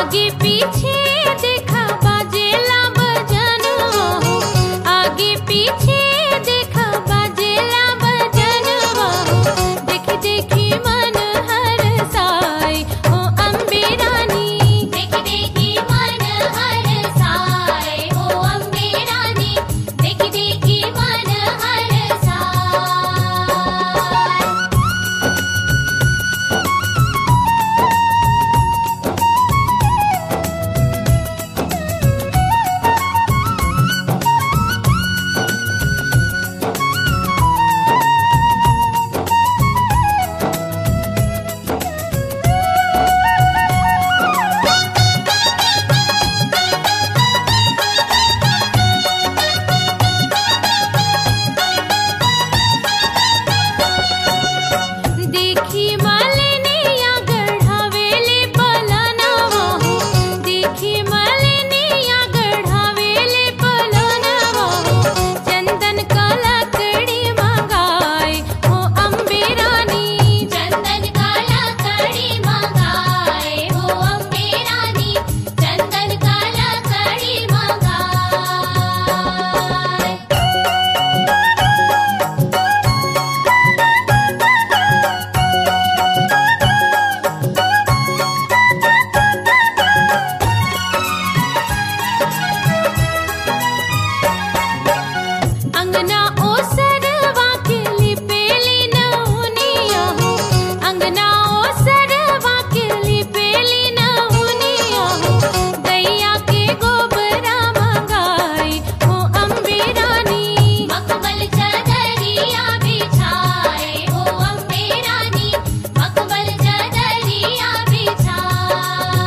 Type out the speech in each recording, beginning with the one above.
आगे पीछे देखा बाजेला बजनवा हो, आगे पीछे देखा बाजेला बजनवा हो, देखी देखी मन हरसाए हो अम्बे रानी, देखी देखी मन हरसाए हो अम्बे रानी, देखी देखी मन हरसाए। देखी मालिनिया गढ़ावेले पलनवा हो, देखी मालिनिया गढ़ावेले पलनवा हो, चंदन का लकड़ी मंगाए हो अम्बे रानी, चंदन का लकड़ी मंगाए हो अम्बे रानी, चंदन का लकड़ी मंगाए। अंगना ओसरवा के लिपेली नहुनिया हो, अंगना ओसरवा के लिपेली नहुनिया हो, गैया के गोबरा मंगाए हो अम्बे रानी, मखमल चदरिया बिछाए हो अम्बे रानी, मखमल चदरिया बिछाए।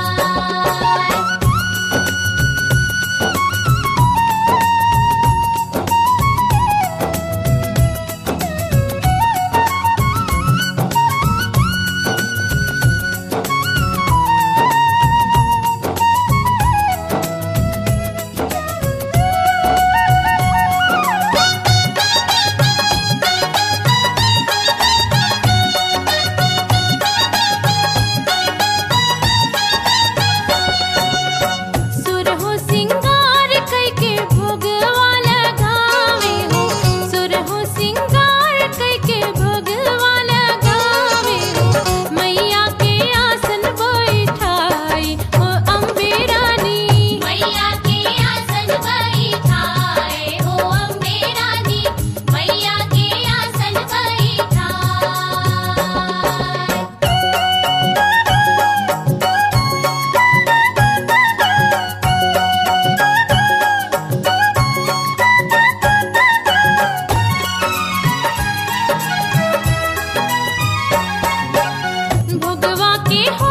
सुरहो सिंगार कइके भोगवा लगावे हो, सुरहो सिंगार कइके भोगवा लगावे हो, मैया के आसन बैठाई हो अम्बे रानी, मैया के आसन बैठाए हो अम्बे रानी, मैया के आसन बैठाए। भोगवा के